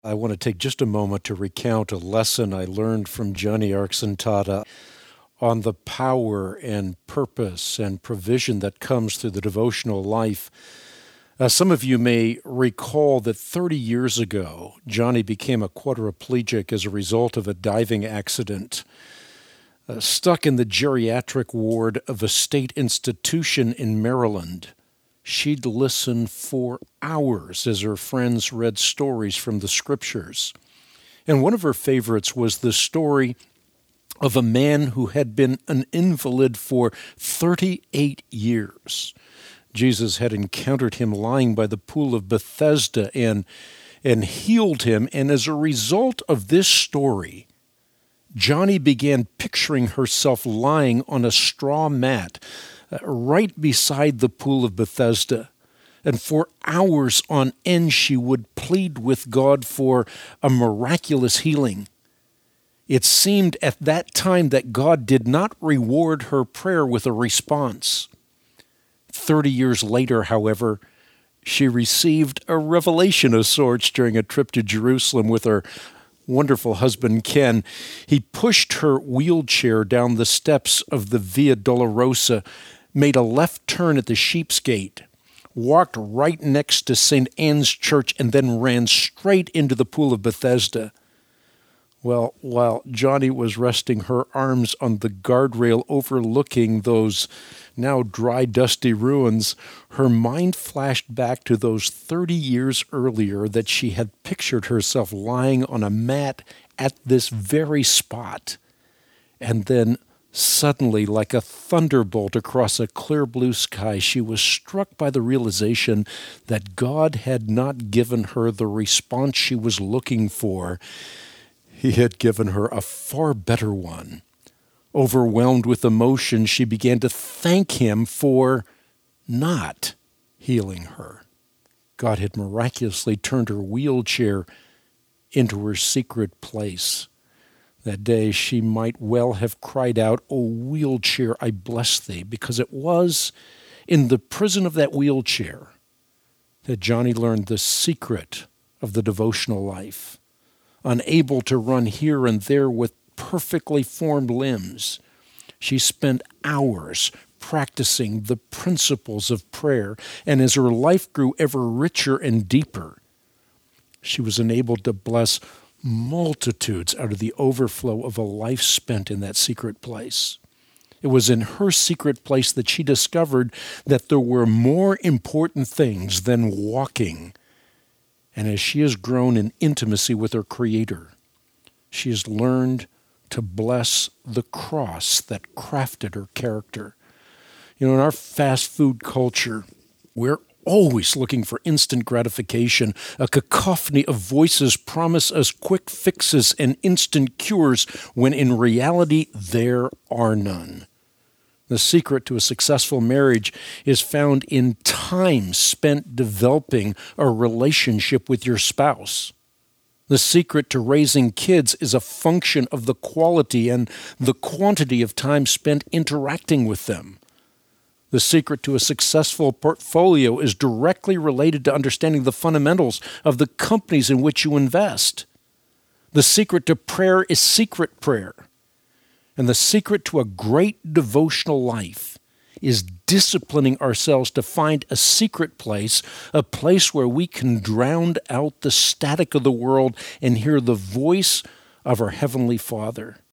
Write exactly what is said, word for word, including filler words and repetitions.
I want to take just a moment to recount a lesson I learned from Joni Eareckson Tada on the power and purpose and provision that comes through the devotional life. Uh, some of you may recall that thirty years ago, Joni became a quadriplegic as a result of a diving accident. Uh, stuck in the geriatric ward of a state institution in Maryland, she'd listen for hours as her friends read stories from the scriptures. And one of her favorites was the story of a man who had been an invalid for thirty-eight years. Jesus had encountered him lying by the pool of Bethesda and, and healed him. And as a result of this story, Joni began picturing herself lying on a straw mat uh, right beside the pool of Bethesda. And for hours on end, she would plead with God for a miraculous healing. It seemed at that time that God did not reward her prayer with a response. Thirty years later, however, she received a revelation of sorts during a trip to Jerusalem with her wonderful husband, Ken. He pushed her wheelchair down the steps of the Via Dolorosa, made a left turn at the Sheep's Gate, walked right next to Saint Anne's Church, and then ran straight into the pool of Bethesda. Well, while Joni was resting her arms on the guardrail overlooking those now dry, dusty ruins, her mind flashed back to those thirty years earlier that she had pictured herself lying on a mat at this very spot. And then suddenly, like a thunderbolt across a clear blue sky, she was struck by the realization that God had not given her the response she was looking for. He had given her a far better one. Overwhelmed with emotion, she began to thank him for not healing her. God had miraculously turned her wheelchair into her secret place. That day she might well have cried out, "O wheelchair, I bless thee," because it was in the prison of that wheelchair that Joni learned the secret of the devotional life. Unable to run here and there with perfectly formed limbs, she spent hours practicing the principles of prayer, and as her life grew ever richer and deeper, she was enabled to bless multitudes out of the overflow of a life spent in that secret place. It was in her secret place that she discovered that there were more important things than walking. And as she has grown in intimacy with her Creator, she has learned to bless the cross that crafted her character. You know, in our fast food culture, we're always looking for instant gratification. A cacophony of voices promise us quick fixes and instant cures when in reality there are none. The secret to a successful marriage is found in time spent developing a relationship with your spouse. The secret to raising kids is a function of the quality and the quantity of time spent interacting with them. The secret to a successful portfolio is directly related to understanding the fundamentals of the companies in which you invest. The secret to prayer is secret prayer. And the secret to a great devotional life is disciplining ourselves to find a secret place, a place where we can drown out the static of the world and hear the voice of our Heavenly Father.